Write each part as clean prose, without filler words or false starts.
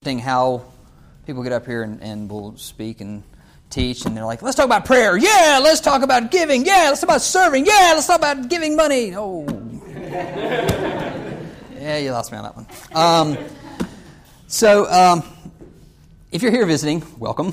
interesting how people get up here and will speak and teach, and they're like, let's talk about prayer. Yeah, let's talk about giving. Yeah, let's talk about serving. Yeah, let's talk about giving money. Oh. Yeah, you lost me on that one. If you're here visiting, welcome.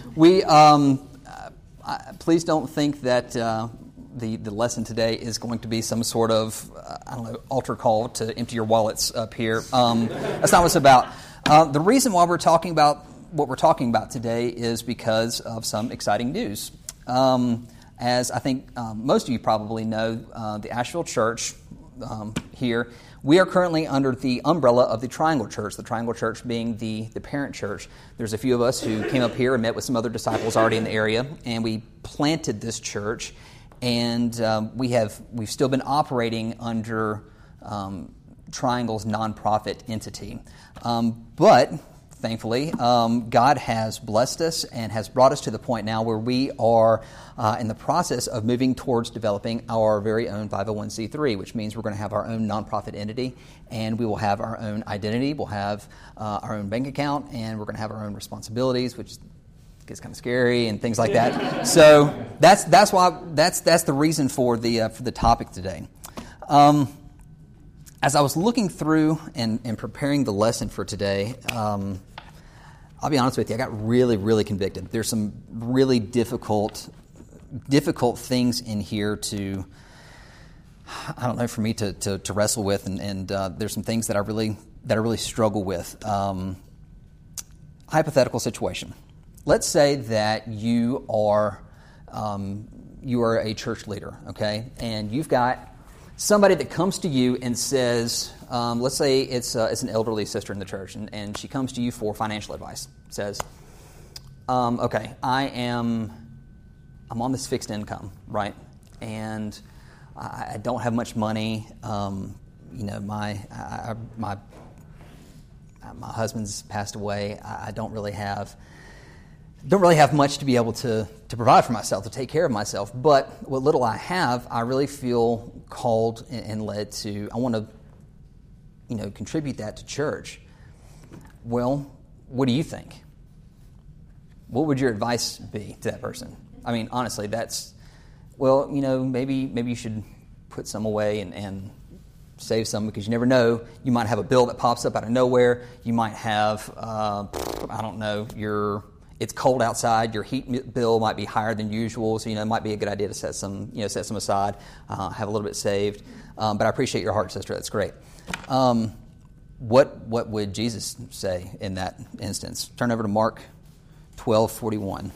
Please don't think that the lesson today is going to be some sort of, altar call to empty your wallets up here. That's not what it's about. The reason why we're talking about what we're talking about today is because of some exciting news. As I think most of you probably know, the Asheville Church here, we are currently under the umbrella of the Triangle Church, the Triangle Church being the parent church. There's a few of us who came up here and met with some other disciples already in the area, and we planted this church, and we've still been operating under Triangle's nonprofit entity. But thankfully, God has blessed us and has brought us to the point now where we are in the process of moving towards developing our very own 501c3, which means we're going to have our own nonprofit entity, and we will have our own identity, we'll have our own bank account, and we're going to have our own responsibilities, which gets kind of scary and things like that. So that's the reason for the topic today. As I was looking through and preparing the lesson for today, I'll be honest with you, I got really, really convicted. There's some really difficult things in here for me to wrestle with, and there's some things that I really struggle with. Hypothetical situation. Let's say that you are a church leader, okay, and you've got somebody that comes to you and says, let's say it's an elderly sister in the church, and she comes to you for financial advice. Says, okay, I'm on this fixed income, right? And I don't have much money. My husband's passed away. I don't really have much to be able to provide for myself, to take care of myself. But what little I have, I really feel called and led to. I want to, contribute that to church. Well, what do you think? What would your advice be to that person? I mean, honestly, maybe you should put some away and save some, because you never know. You might have a bill that pops up out of nowhere. You might have, it's cold outside. Your heat bill might be higher than usual, so it might be a good idea to set some aside, have a little bit saved. But I appreciate your heart, sister. That's great. What would Jesus say in that instance? Turn over to Mark 12:41.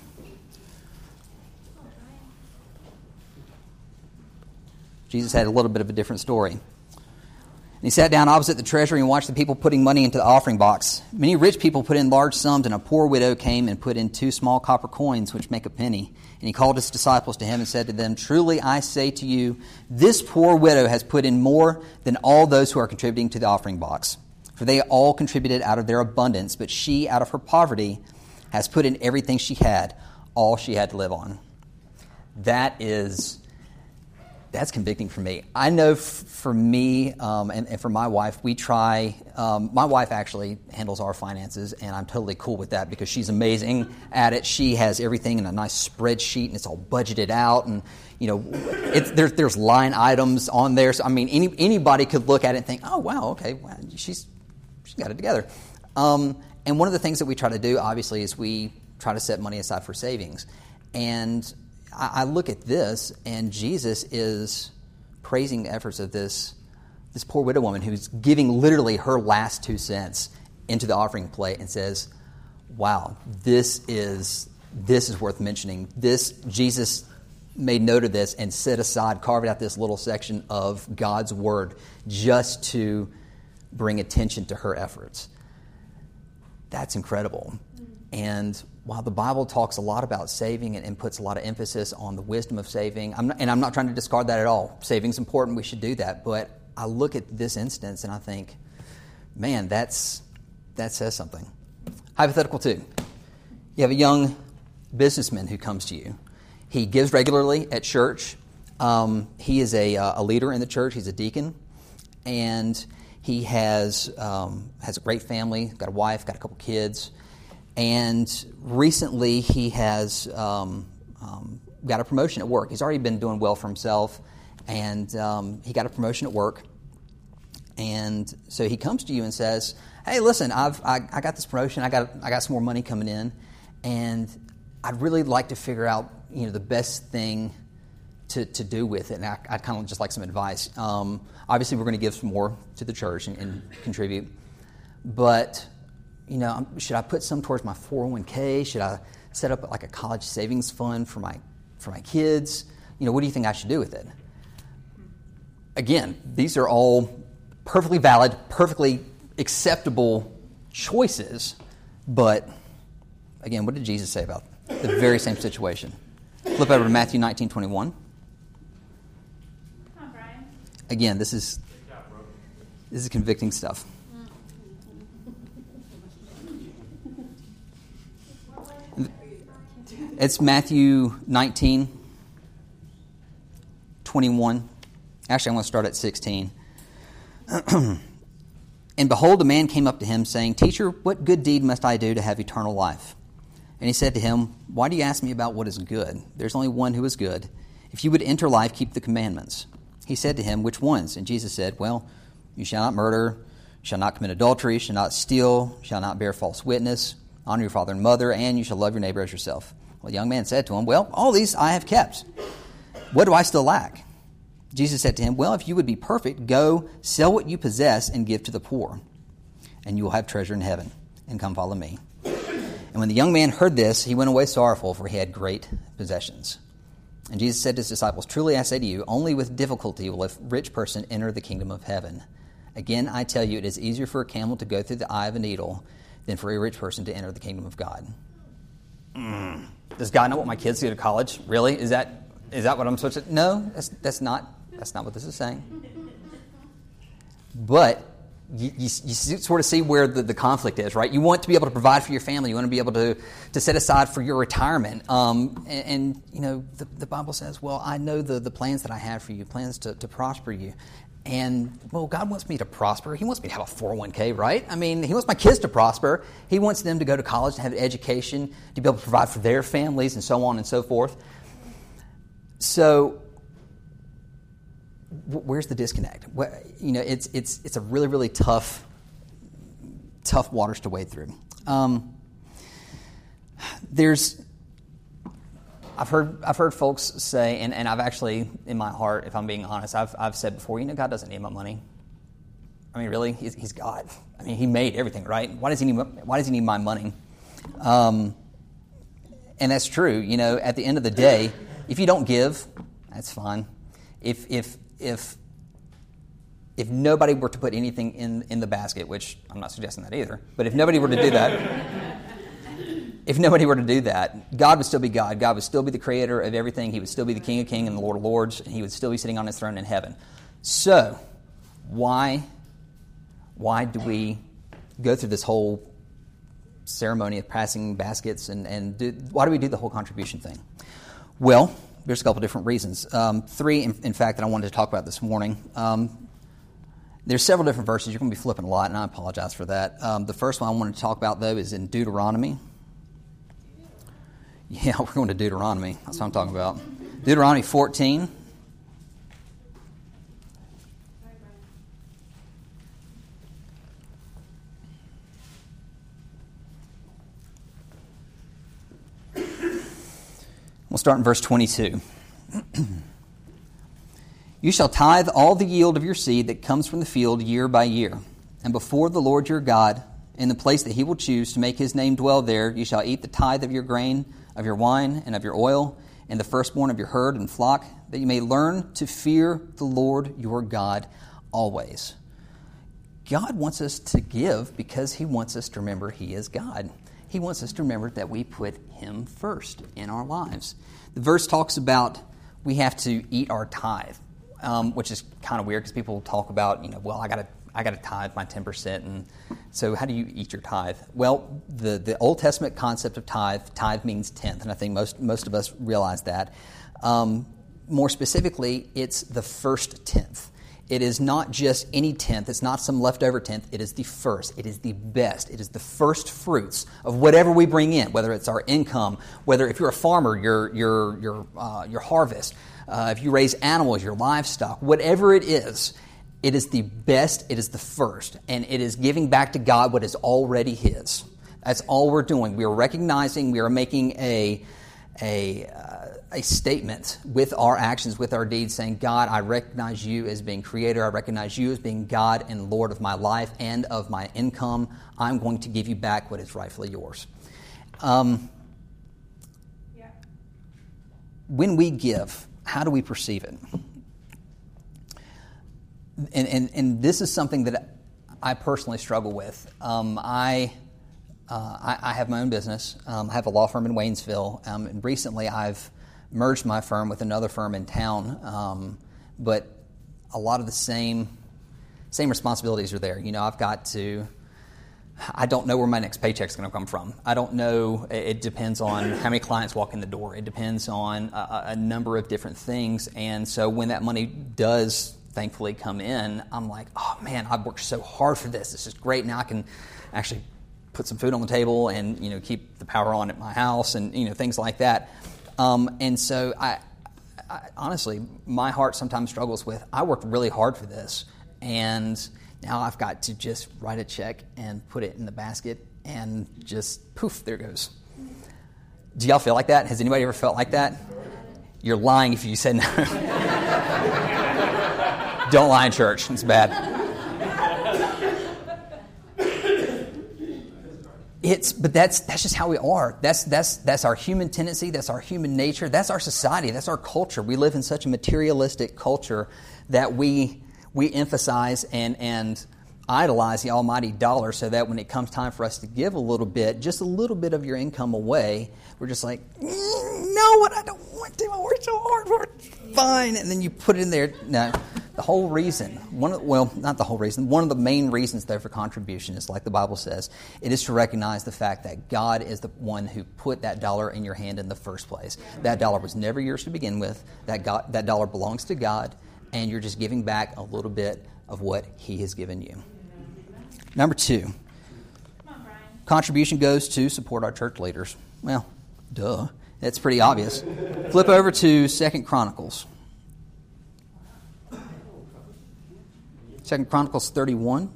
Jesus had a little bit of a different story. And he sat down opposite the treasury and watched the people putting money into the offering box. Many rich people put in large sums, and a poor widow came and put in 2 small copper coins, which make a penny. And he called his disciples to him and said to them, "Truly I say to you, this poor widow has put in more than all those who are contributing to the offering box. For they all contributed out of their abundance, but she, out of her poverty, has put in everything she had, all she had to live on." That's convicting for me. I know for me and for my wife, we try. My wife actually handles our finances, and I'm totally cool with that because she's amazing at it. She has everything in a nice spreadsheet, and it's all budgeted out, and there's line items on there. So I mean, anybody could look at it and think, "Oh wow, okay, wow, she's got it together." And one of the things that we try to do, obviously, is we try to set money aside for savings. And I look at this, and Jesus is praising the efforts of this poor widow woman who's giving literally her last 2 cents into the offering plate and says, wow, this is worth mentioning. Jesus made note of this and set aside, carved out this little section of God's Word just to bring attention to her efforts. That's incredible. And while the Bible talks a lot about saving and puts a lot of emphasis on the wisdom of saving, I'm not trying to discard that at all. Saving's important. We should do that. But I look at this instance and I think, man, that says something. Hypothetical 2. You have a young businessman who comes to you. He gives regularly at church. He is a leader in the church. He's a deacon. And He has a great family, got a wife, got a couple kids, and recently he has got a promotion at work. He's already been doing well for himself, and he got a promotion at work. And so he comes to you and says, "Hey, listen, I got this promotion. I got some more money coming in, and I'd really like to figure out the best thing to do with it. And I'd kind of just like some advice. Obviously, we're going to give some more to the church and contribute, but should I put some towards my 401k? Should I set up like a college savings fund for my kids? What do you think I should do with it?" Again, these are all perfectly valid, perfectly acceptable choices, but again, what did Jesus say about the very same situation? Flip over to Matthew 19:21. Come on, Brian. Again, this is convicting stuff. It's Matthew 19:21. Actually, I'm going to start at 16. "And behold, a man came up to him, saying, 'Teacher, what good deed must I do to have eternal life?' And he said to him, 'Why do you ask me about what is good? There's only one who is good. If you would enter life, keep the commandments.' He said to him, 'Which ones?' And Jesus said, 'Well, you shall not murder, shall not commit adultery, shall not steal, shall not bear false witness, honor your father and mother, and you shall love your neighbor as yourself.' Well, the young man said to him, 'Well, all these I have kept. What do I still lack?' Jesus said to him, 'Well, if you would be perfect, go sell what you possess and give to the poor, and you will have treasure in heaven, and come follow me.' And when the young man heard this, he went away sorrowful, for he had great possessions. And Jesus said to his disciples, 'Truly I say to you, only with difficulty will a rich person enter the kingdom of heaven. Again, I tell you, it is easier for a camel to go through the eye of a needle than for a rich person to enter the kingdom of God.'" Does God not want my kids to go to college? Really? Is that what I'm supposed to? No, that's not what this is saying. But you sort of see where the conflict is, right? You want to be able to provide for your family. You want to be able to set aside for your retirement. The Bible says, "Well, I know the plans that I have for you, plans to prosper you." And, well, God wants me to prosper. He wants me to have a 401k, right? I mean, He wants my kids to prosper. He wants them to go to college, to have an education, to be able to provide for their families, and so on and so forth. So, where's the disconnect? It's a really, really tough waters to wade through. I've heard folks say, and I've actually, in my heart, if I'm being honest, I've said before, God doesn't need my money. I mean, really, He's God. I mean, He made everything, right? Why does He need my money? And that's true. At the end of the day, if you don't give, that's fine. If nobody were to put anything in the basket, which I'm not suggesting that either, but if nobody were to do that, God would still be God. God would still be the creator of everything. He would still be the King of Kings and the Lord of Lords, and He would still be sitting on His throne in heaven. So, why do we go through this whole ceremony of passing baskets and why do we do the whole contribution thing? Well, there's a couple different reasons. Three, in fact, that I wanted to talk about this morning. There's several different verses. You're going to be flipping a lot, and I apologize for that. The first one I wanted to talk about, though, is in Deuteronomy. Yeah, we're going to Deuteronomy. That's what I'm talking about. Deuteronomy 14. We'll start in verse 22. "You shall tithe all the yield of your seed that comes from the field year by year. And before the Lord your God, in the place that He will choose to make His name dwell there, you shall eat the tithe of your grain, of your wine, and of your oil, and the firstborn of your herd and flock, that you may learn to fear the Lord your God always." God wants us to give because He wants us to remember He is God. He wants us to remember that we put Him first in our lives. The verse talks about we have to eat our tithe, which is kind of weird because people talk about, well, I got to tithe my 10%, and so how do you eat your tithe? Well, the Old Testament concept of tithe means tenth, and I think most of us realize that. More specifically, it's the first tenth. It is not just any tenth. It's not some leftover tenth. It is the first. It is the best. It is the first fruits of whatever we bring in, whether it's our income, whether if you're a farmer, your harvest, if you raise animals, your livestock, whatever it is the best. It is the first, and it is giving back to God what is already His. That's all we're doing. We are recognizing. We are making a statement with our actions, with our deeds, saying, God, I recognize you as being creator. I recognize you as being God and Lord of my life and of my income. I'm going to give you back what is rightfully yours. When we give, how do we perceive it? And this is something that I personally struggle with. I have my own business. I have a law firm in Waynesville. And recently I've merged my firm with another firm in town, but a lot of the same responsibilities are there. You know, I don't know where my next paycheck's going to come from. I don't know. It depends on how many clients walk in the door. It depends on a number of different things. And so when that money does thankfully come in, I'm like, oh man, I've worked so hard for this. This is great. Now I can actually put some food on the table and, you know, keep the power on at my house and, you know, things like that. And so I honestly, my heart sometimes struggles with, I worked really hard for this, and now I've got to just write a check and put it in the basket and just poof, there it goes. Do y'all feel like that? Has anybody ever felt like that? You're lying if you said no. Don't lie in church. It's bad. But that's just how we are. That's our human tendency. That's our human nature. That's our society. That's our culture. We live in such a materialistic culture that we emphasize and idolize the almighty dollar, so that when it comes time for us to give a little bit, just a little bit of your income away, we're just like, no, I don't want to. I worked so hard for it. Fine. And then you put it in there. No. The whole reason, not the whole reason, one of the main reasons there for contribution is, like the Bible says, it is to recognize the fact that God is the one who put that dollar in your hand in the first place. That dollar was never yours to begin with. That dollar belongs to God, and you're just giving back a little bit of what He has given you. Number 2, contribution goes to support our church leaders. Well, duh. That's pretty obvious. Flip over to 2 Chronicles. 2 Chronicles 31.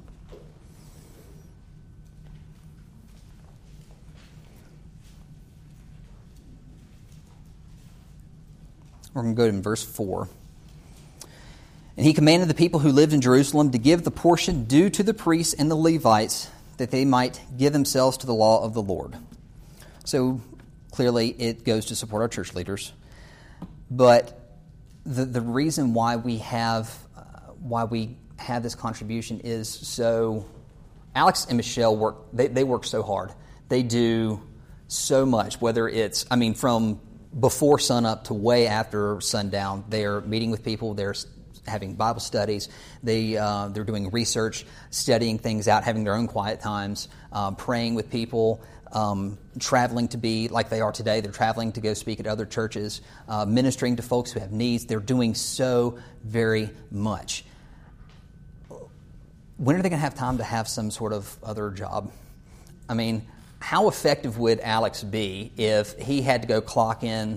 We're going to go to verse 4. And he commanded the people who lived in Jerusalem to give the portion due to the priests and the Levites, that they might give themselves to the law of the Lord. So clearly it goes to support our church leaders. But the reason why we have this contribution is so Alex and Michelle work. They work so hard. They do so much. Whether it's from before sunup to way after sundown, they're meeting with people. They're having Bible studies. They're doing research, studying things out, having their own quiet times, praying with people, traveling to be like they are today. They're traveling to go speak at other churches, ministering to folks who have needs. They're doing so very much. When are they going to have time to have some sort of other job? I mean, how effective would Alex be if he had to go clock in,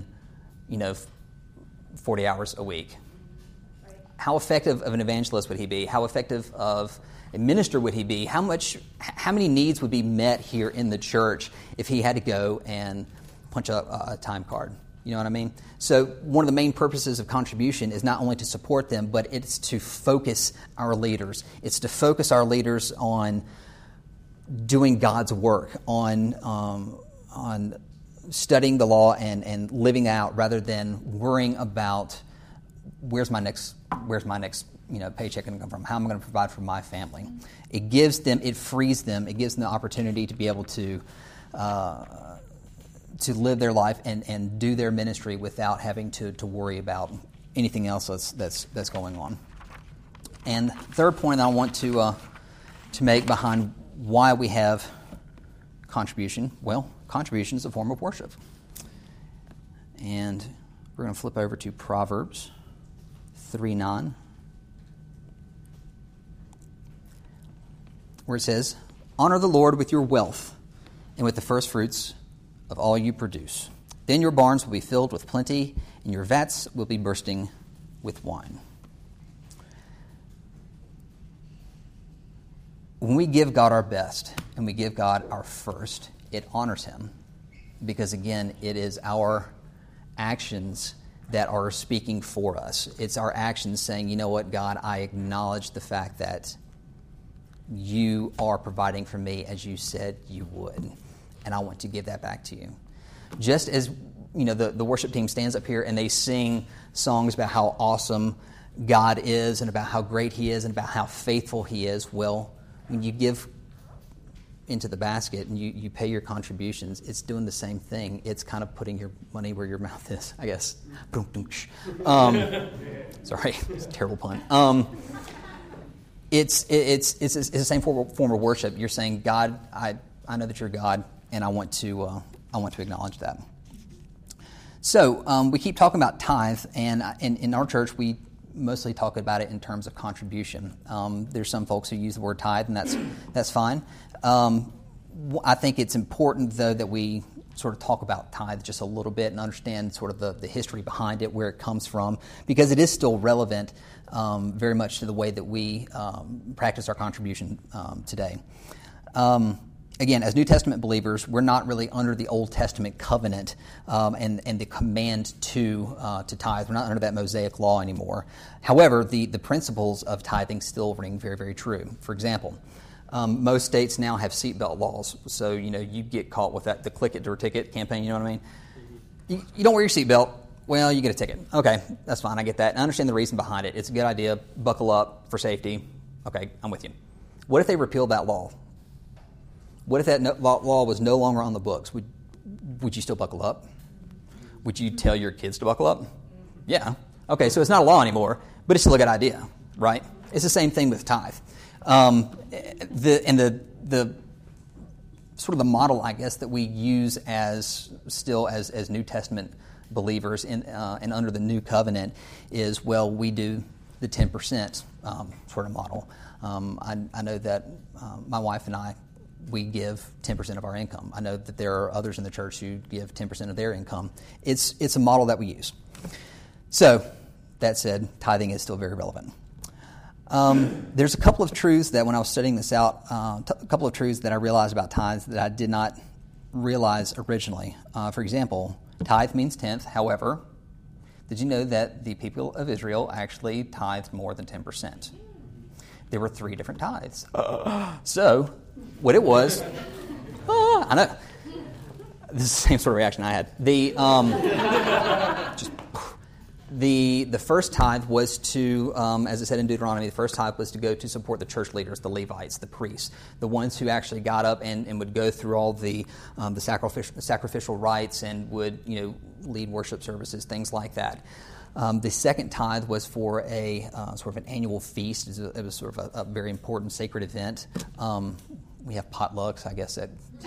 40 hours a week? How effective of an evangelist would he be? How effective of a minister would he be? How many needs would be met here in the church if he had to go and punch a time card? You know what I mean? So one of the main purposes of contribution is not only to support them, but it's to focus our leaders. It's to focus our leaders on doing God's work, on studying the law and living out, rather than worrying about where's my next paycheck going to come from? How am I going to provide for my family? It gives them, it frees them, it gives them the opportunity to be able to live their life and do their ministry without having to worry about anything else that's going on. And third point I want to make behind why we have contribution. Well, contribution is a form of worship. And we're going to flip over to Proverbs 3:9. where it says, "Honor the Lord with your wealth and with the first fruits of all you produce. Then your barns will be filled with plenty, and your vats will be bursting with wine." When we give God our best and we give God our first, it honors him. Because again, it is our actions that are speaking for us. It's our actions saying, you know what, God, I acknowledge the fact that you are providing for me as you said you would. And I want to give that back to you. Just as, the worship team stands up here and they sing songs about how awesome God is and about how great he is and about how faithful he is, well, when you give into the basket and you pay your contributions, it's doing the same thing. It's kind of putting your money where your mouth is, I guess. Sorry, it's a terrible pun. It's the same form of worship. You're saying, God, I know that you're God, and I want to acknowledge that. So we keep talking about tithe, and in our church we mostly talk about it in terms of contribution. There's some folks who use the word tithe, and that's fine. I think it's important, though, that we sort of talk about tithe just a little bit and understand sort of the history behind it, where it comes from, because it is still relevant very much to the way that we practice our contribution today. Again, as New Testament believers, we're not really under the Old Testament covenant and the command to tithe. We're not under that Mosaic law anymore. However, the principles of tithing still ring very, very true. For example, most states now have seatbelt laws. So, you get caught with the click it or ticket campaign, you know what I mean? You don't wear your seatbelt, well, you get a ticket. Okay, that's fine, I get that. And I understand the reason behind it. It's a good idea, buckle up for safety. Okay, I'm with you. What if they repealed that law? What if that law was no longer on the books? Would you still buckle up? Would you tell your kids to buckle up? Yeah. Okay, so it's not a law anymore, but it's still a good idea, right? It's the same thing with tithe. The sort of the model, I guess, that we use as New Testament believers and under the New Covenant is, well, we do the 10% sort of model. I know that my wife and I, we give 10% of our income. I know that there are others in the church who give 10% of their income. It's a model that we use. So, that said, tithing is still very relevant. There's a couple of truths that when I was studying this out, a couple of truths that I realized about tithes that I did not realize originally. For example, tithe means tenth. However, did you know that the people of Israel actually tithed more than 10%? There were 3 different tithes. So, what it was, I know. This is the same sort of reaction I had. The first tithe was to, as it said in Deuteronomy, the first tithe was to go to support the church leaders, the Levites, the priests, the ones who actually got up and would go through all the sacrificial rites and would lead worship services, things like that. The second tithe was for a sort of an annual feast. It was sort of a very important sacred event. We have potlucks, I guess.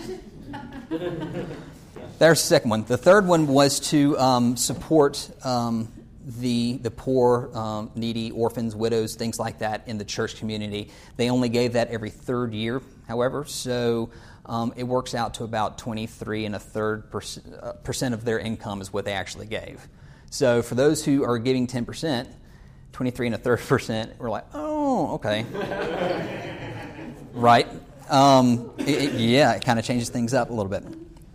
There's the second one. The third one was to support the poor, needy, orphans, widows, things like that in the church community. They only gave that every third year, however, so it works out to about 23 1/3% of their income is what they actually gave. So for those who are giving 10%, 23 1/3%, we're like, oh, okay. Right? It kind of changes things up a little bit.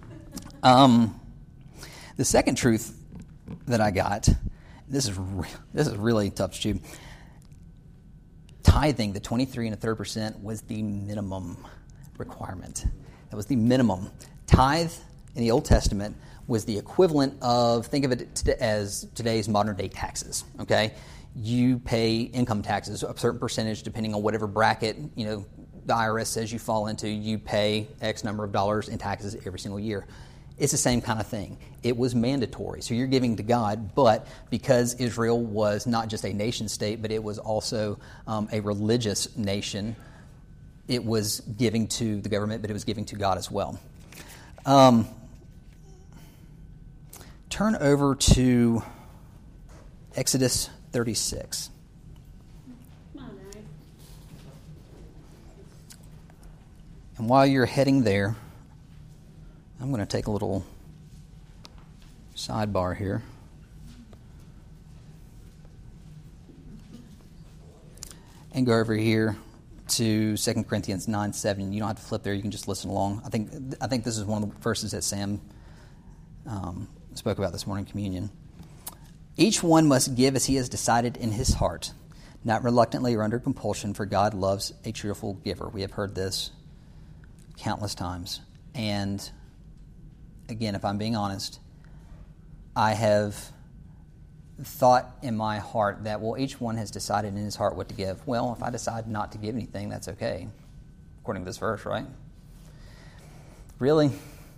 The second truth that I got, this is really tough to chew. Tithing, the 23 1/3%, was the minimum requirement. That was the minimum. Tithe in the Old Testament was the equivalent of, think of it as today's modern day taxes, okay? You pay income taxes, a certain percentage depending on whatever bracket, the IRS says you fall into, you pay X number of dollars in taxes every single year. It's the same kind of thing. It was mandatory. So you're giving to God, but because Israel was not just a nation state, but it was also a religious nation, it was giving to the government, but it was giving to God as well. Turn over to Exodus 36. And while you're heading there, I'm going to take a little sidebar here. And go over here to 2 Corinthians 9:7. You don't have to flip there. You can just listen along. I think this is one of the verses that Sam spoke about this morning in communion. Each one must give as he has decided in his heart, not reluctantly or under compulsion, for God loves a cheerful giver. We have heard this countless times. And again, if I'm being honest, I have thought in my heart that, well, each one has decided in his heart what to give. Well, if I decide not to give anything, that's okay, according to this verse, right? Really?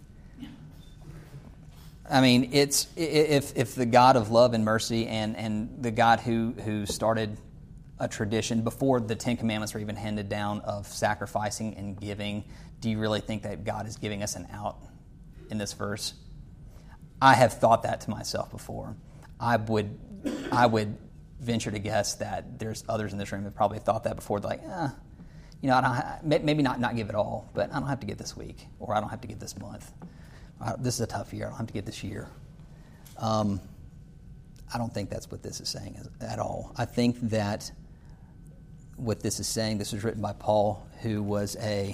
I mean, it's if the God of love and mercy and the God who started a tradition before the Ten Commandments were even handed down of sacrificing and giving, do you really think that God is giving us an out in this verse? I have thought that to myself before. I would venture to guess that there's others in this room that probably thought that before. They're like, maybe not give it all, but I don't have to give this week, or I don't have to give this month. This is a tough year. I don't have to give this year. I don't think that's what this is saying at all. I think that what this is saying, this was written by Paul, who was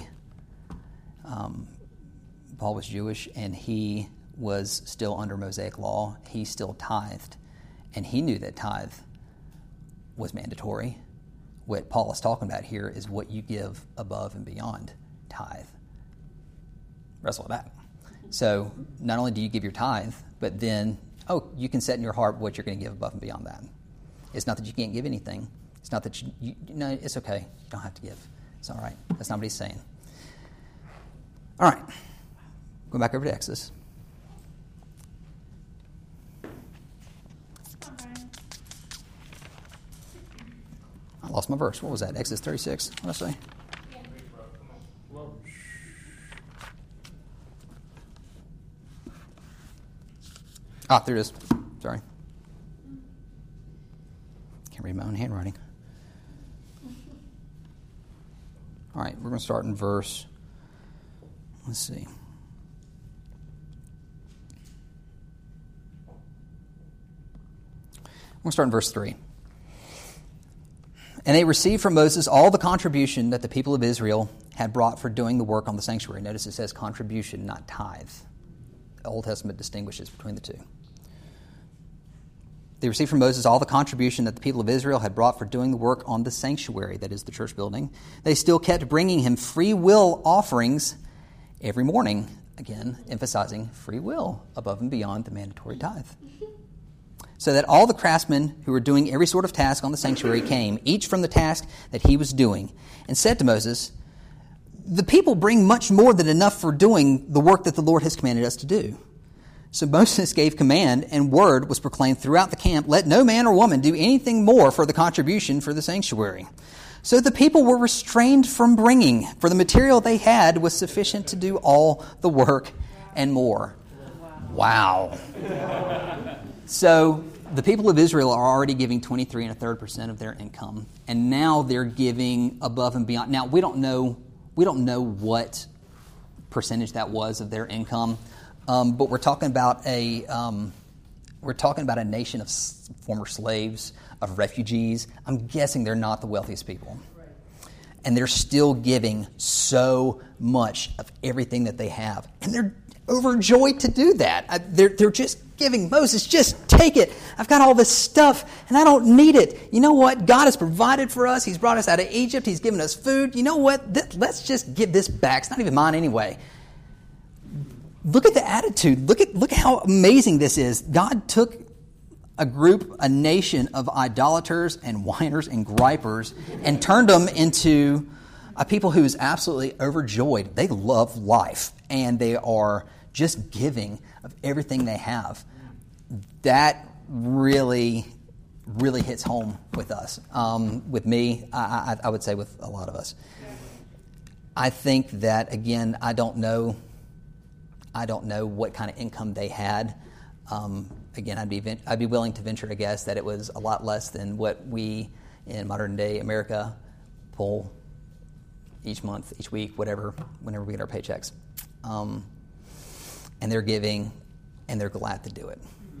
Paul was Jewish, and he was still under Mosaic law. He still tithed, and he knew that tithe was mandatory. What Paul is talking about here is what you give above and beyond tithe. Wrestle with that. So not only do you give your tithe, but then, you can set in your heart what you're going to give above and beyond that. It's not that you can't give anything. It's not that no, it's okay. You don't have to give. It's all right. That's not what he's saying. All right. Going back over to Exodus. I lost my verse. What was that? Exodus 36? What did I say? There it is. Sorry. Can't read my own handwriting. All right, we're going to start in verse, let's see. We'll start in verse 3. And they received from Moses all the contribution that the people of Israel had brought for doing the work on the sanctuary. Notice it says contribution, not tithe. The Old Testament distinguishes between the two. They received from Moses all the contribution that the people of Israel had brought for doing the work on the sanctuary, that is the church building. They still kept bringing him free will offerings every morning, again, emphasizing free will above and beyond the mandatory tithe. So that all the craftsmen who were doing every sort of task on the sanctuary came, each from the task that he was doing, and said to Moses, "The people bring much more than enough for doing the work that the Lord has commanded us to do." So Moses gave command, and word was proclaimed throughout the camp, "Let no man or woman do anything more for the contribution for the sanctuary." So the people were restrained from bringing, for the material they had was sufficient to do all the work and more. Wow. So the people of Israel are already giving 23 1/3% of their income, and now they're giving above and beyond. Now we don't know what percentage that was of their income, but we're talking about a nation of former slaves, of refugees. I'm guessing they're not the wealthiest people, and they're still giving so much of everything that they have, and they're overjoyed to do that. They're just giving. Moses, just take it. I've got all this stuff, and I don't need it. You know what? God has provided for us. He's brought us out of Egypt. He's given us food. You know what? Let's just give this back. It's not even mine anyway. Look at the attitude. Look at how amazing this is. God took a nation of idolaters and whiners and gripers and turned them into a people who is absolutely overjoyed. They love life, and they are just giving of everything they have. That really, really hits home with us. With me, I would say with a lot of us. I think that, again, I don't know what kind of income they had. Again, I'd be willing to venture a guess that it was a lot less than what we in modern day America pull each month, each week, whatever, whenever we get our paychecks. And they're giving, and they're glad to do it.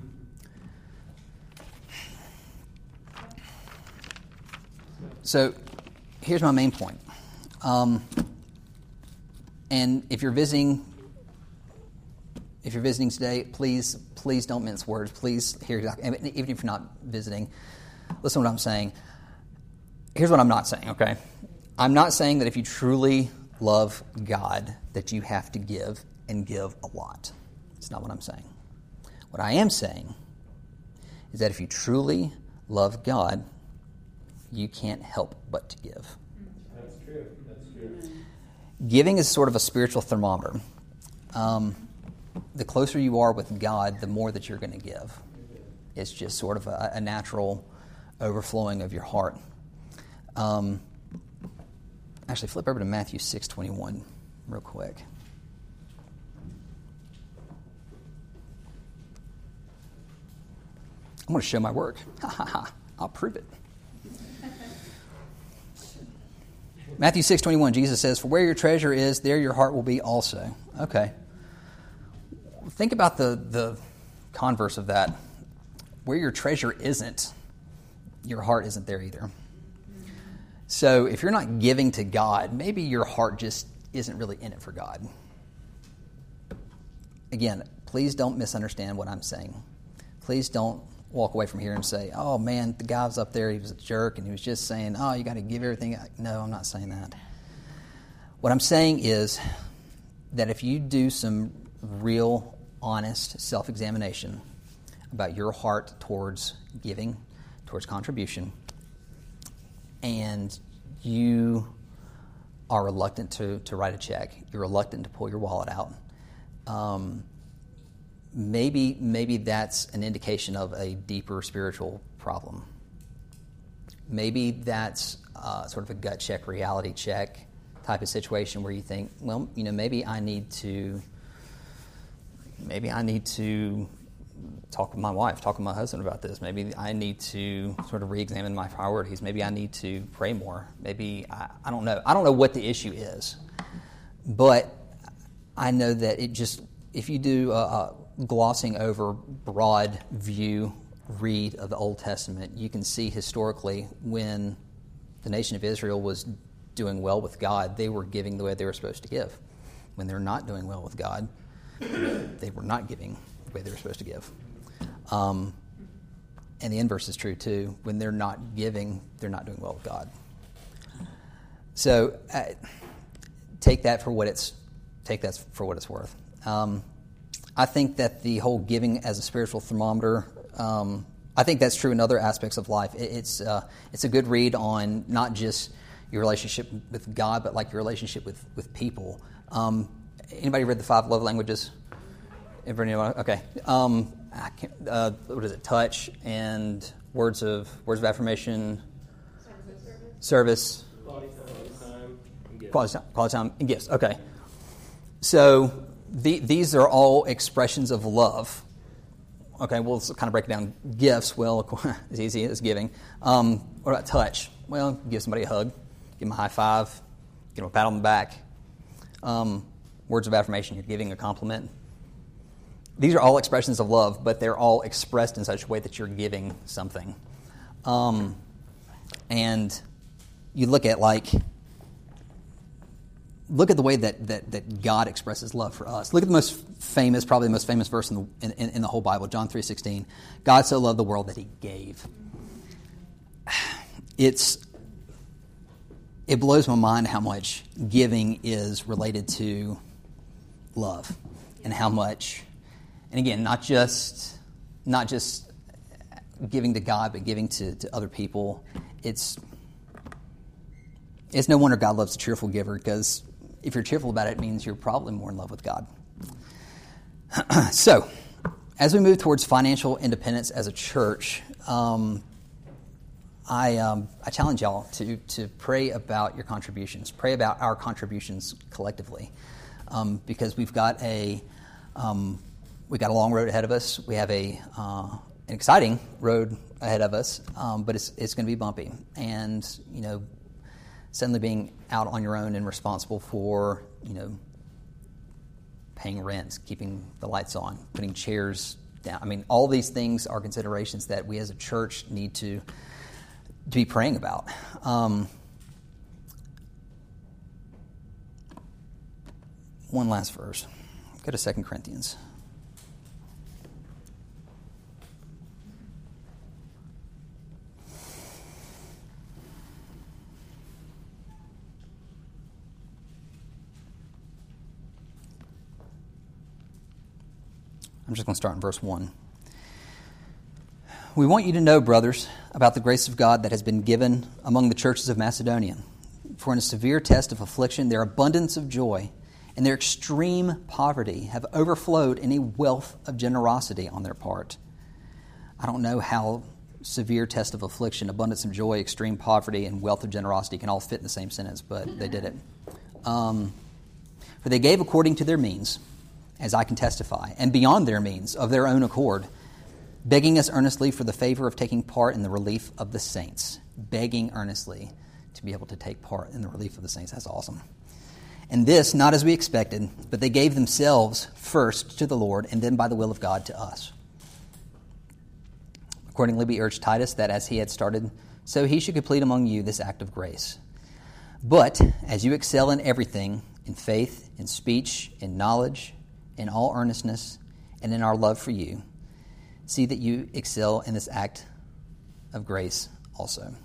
So here's my main point. And if you're visiting today, please don't mince words. Please hear exactly, even if you're not visiting, listen to what I'm saying. Here's what I'm not saying, okay? I'm not saying that if you truly love God that you have to give and give a lot. It's not what I'm saying. What I am saying is that if you truly love God, you can't help but to give. That's true. Giving is sort of a spiritual thermometer. The closer you are with God, the more that you're going to give. It's just sort of a natural overflowing of your heart. Actually, flip over to Matthew 6:21 real quick. I'm going to show my work. I'll prove it. Matthew 6:21, Jesus says, "For where your treasure is, there your heart will be also." Okay. Think about the converse of that. Where your treasure isn't, your heart isn't there either. So if you're not giving to God, maybe your heart just isn't really in it for God. Again, please don't misunderstand what I'm saying. Please don't walk away from here and say, "Oh man, the guy was up there, he was a jerk, and he was just saying, oh, you got to give everything." No, I'm not saying that. What I'm saying is that if you do some real, honest self-examination about your heart towards giving, towards contribution, and you are reluctant to write a check, you're reluctant to pull your wallet out, maybe that's an indication of a deeper spiritual problem. Maybe that's sort of a gut check, reality check type of situation where you think, well, maybe I need to talk with my wife, talk with my husband about this. Maybe I need to sort of re-examine my priorities. Maybe I need to pray more. Maybe, I don't know. I don't know what the issue is. But I know that if you do a glossing over broad view read of the Old Testament, you can see historically when the nation of Israel was doing well with God, they were giving the way they were supposed to give. When they're not doing well with God, they were not giving the way they were supposed to give. And the inverse is true too. When they're not giving, they're not doing well with God. So take that for what it's worth. I think that the whole giving as a spiritual thermometer, I think that's true in other aspects of life. It's a good read on not just your relationship with God, but like your relationship with people. Anybody read the 5 love languages? Everybody? Okay. What is it? Touch and words of affirmation, service, quality time, and gifts. Okay. So these are all expressions of love. Okay, we'll kind of break it down. Gifts, well, as easy as giving. What about touch? Well, give somebody a hug, give them a high five, give them a pat on the back. Words of affirmation, you're giving a compliment. These are all expressions of love, but they're all expressed in such a way that you're giving something. And you look at the way that God expresses love for us. Look at probably the most famous verse in the whole Bible, John 3:16. God so loved the world that he gave. It blows my mind how much giving is related to love, and how much, and again, not just giving to God, but giving to other people. It's no wonder God loves a cheerful giver, because if you're cheerful about it, it means you're probably more in love with God. So, as we move towards financial independence as a church, I challenge y'all to pray about your contributions. Pray about our contributions collectively, because we've got a long road ahead of us. We have an exciting road ahead of us, but it's going to be bumpy. And suddenly being out on your own and responsible for, paying rent, keeping the lights on, putting chairs down. I mean, all these things are considerations that we as a church need to be praying about. One last verse. Go to 2 Corinthians. I'm just going to start in verse 1. We want you to know, brothers, about the grace of God that has been given among the churches of Macedonia. For in a severe test of affliction, their abundance of joy and their extreme poverty have overflowed in a wealth of generosity on their part. I don't know how severe test of affliction, abundance of joy, extreme poverty, and wealth of generosity can all fit in the same sentence, but they did it. For they gave according to their means, as I can testify, and beyond their means, of their own accord, begging us earnestly for the favor of taking part in the relief of the saints. Begging earnestly to be able to take part in the relief of the saints. That's awesome. And this, not as we expected, but they gave themselves first to the Lord, and then by the will of God to us. Accordingly, we urged Titus that as he had started, so he should complete among you this act of grace. But as you excel in everything, in faith, in speech, in knowledge, in all earnestness, and in our love for you, see that you excel in this act of grace also.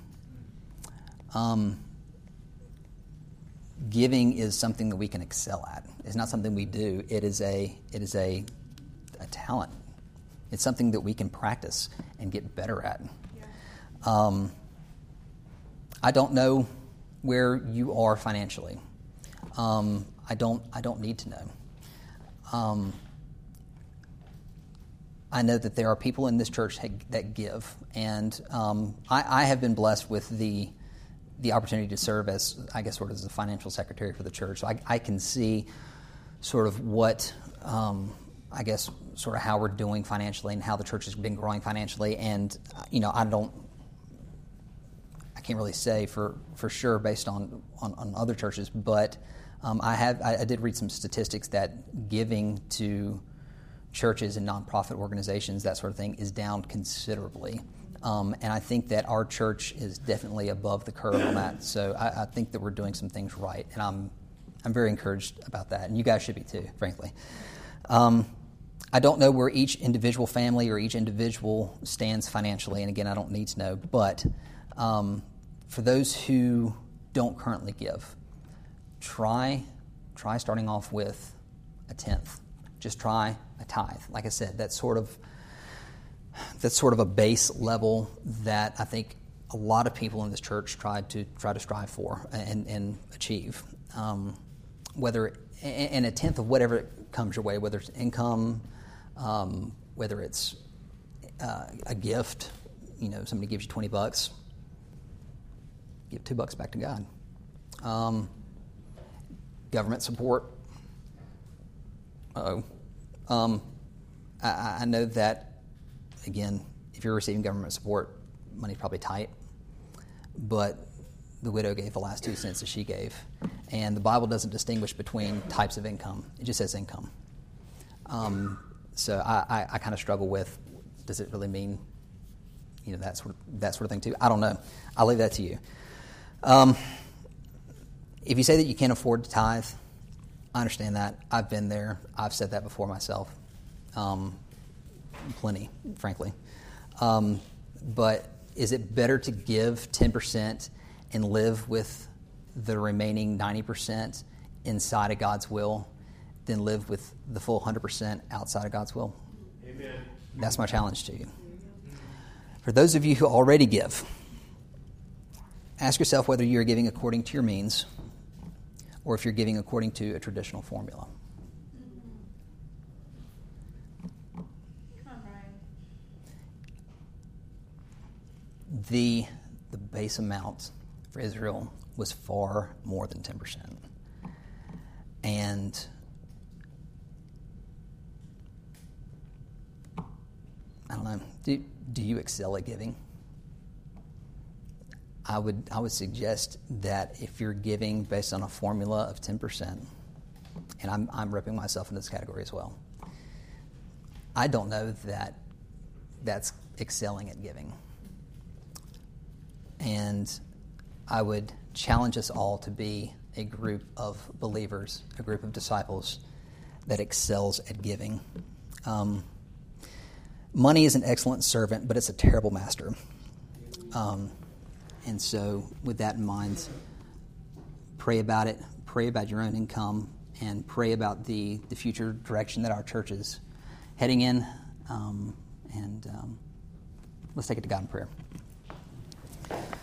Giving is something that we can excel at. It's not something we do. It is a talent. It's something that we can practice and get better at. Yeah. I don't know where you are financially. I don't need to know. I know that there are people in this church that give, and I have been blessed with the opportunity to serve as, I guess, sort of as a financial secretary for the church. So I can see sort of what, I guess, sort of how we're doing financially and how the church has been growing financially. And, I can't really say for sure based on other churches, but I did read some statistics that giving to churches and nonprofit organizations, that sort of thing, is down considerably. And I think that our church is definitely above the curve on that. So I think that we're doing some things right, and I'm very encouraged about that. And you guys should be too, frankly. I don't know where each individual family or each individual stands financially, and again, I don't need to know. But for those who don't currently give, try starting off with a tenth. Just try a tithe. Like I said, that's sort of a base level that I think a lot of people in this church try to strive for and achieve. Whether and a tenth of whatever comes your way, whether it's income, whether it's a gift, somebody gives you $20, give $2 back to God. Government support. I know that, again, if you're receiving government support, money's probably tight, but the widow gave the last 2 cents that she gave, and the Bible doesn't distinguish between types of income. It just says income. So I kind of struggle with, does it really mean, that sort of thing too? I don't know. I'll leave that to you. If you say that you can't afford to tithe, I understand that. I've been there. I've said that before myself. Plenty, frankly. But is it better to give 10% and live with the remaining 90% inside of God's will than live with the full 100% outside of God's will? Amen. That's my challenge to you. For those of you who already give, ask yourself whether you're giving according to your means or if you're giving according to a traditional formula. The base amount for Israel was far more than 10%. And I don't know, do you excel at giving? I would suggest that if you're giving based on a formula of 10%, and I'm ripping myself into this category as well, I don't know that that's excelling at giving. And I would challenge us all to be a group of believers, a group of disciples that excels at giving. Money is an excellent servant, but it's a terrible master. And so with that in mind, pray about it, pray about your own income, and pray about the future direction that our church is heading in. And let's take it to God in prayer.